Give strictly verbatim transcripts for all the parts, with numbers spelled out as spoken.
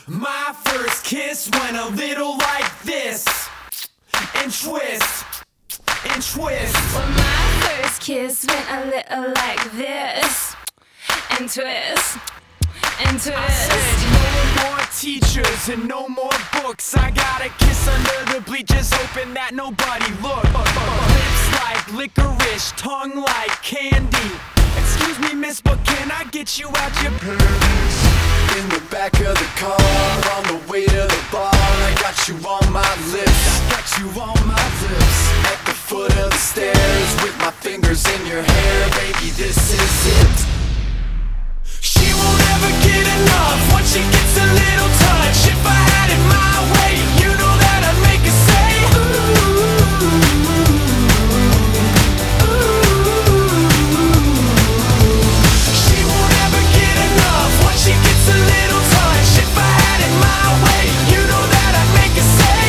My first kiss went a little like this, and twist, and twist. Well, my first kiss went a little like this, and twist, and twist. I said no more teachers and no more books. I got a kiss under the bleachers, hoping that nobody looked. Lips like licorice, tongue like candy. Excuse me, miss, but can I get you out your panties? In the back of the car, on the way to the bar, I got you on my lips, I got you on my lips. at the foot of the stairs, with my fingers in your hair, baby, this is it. She won't ever get enough once she gets a little touch. If I had it my way, you know that I'd make her say ooh, ooh. She won't ever get enough once she gets a little touch. If I had it my way, you know that I'd make her say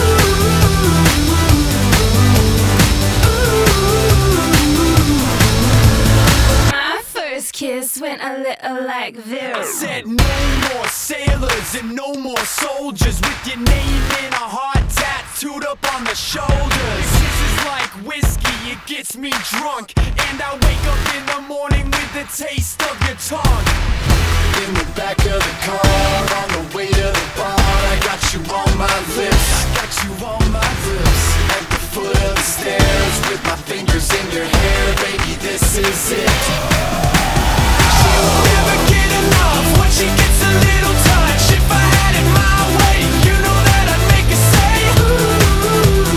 ooh, ooh. My first kiss went a little like I this. said no more sailors and no more soldiers with your name in a heart tattooed up on the shoulders. This is like whiskey, it gets me drunk, and I wake up in the morning with the taste of your tongue. In the back of the car, on the way to the bar, I got you on my lips, I got you on my lips. at the foot of the stairs, with my fingers in your hair, baby, this is it. She won't ever get enough once she gets a little touch. If I had it my way, you know that I'd make her say ooh,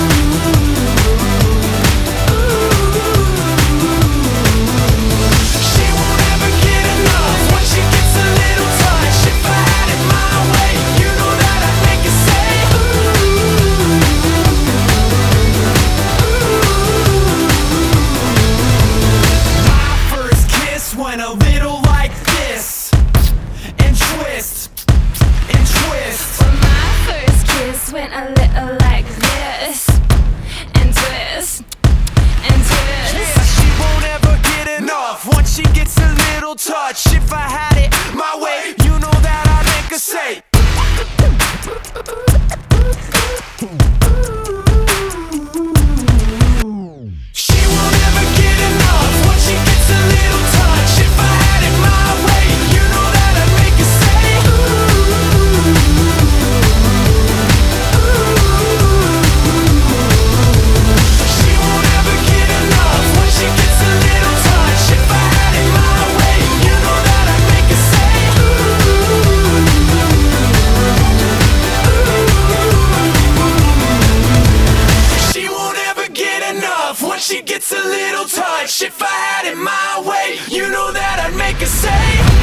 ooh. She won't ever get enough once she gets a little touch. If I had it my way, you know that I'd make her say ooh, ooh. My first kiss went a little like this, and twist, and twist. Well, my first kiss went a little like this, and twist, and twist. Yeah, she won't ever get enough once she gets a little touch. If I had it my way, you know that I'd make her say she won't ever get enough once she gets a little touch. If I had it my way, you know that I'd make her say she won't ever get enough once she gets a little touch. If I had it my way, you know that I'd make her say she won't ever get enough once she gets a little touch. If I had it my way, you know that I'd make her say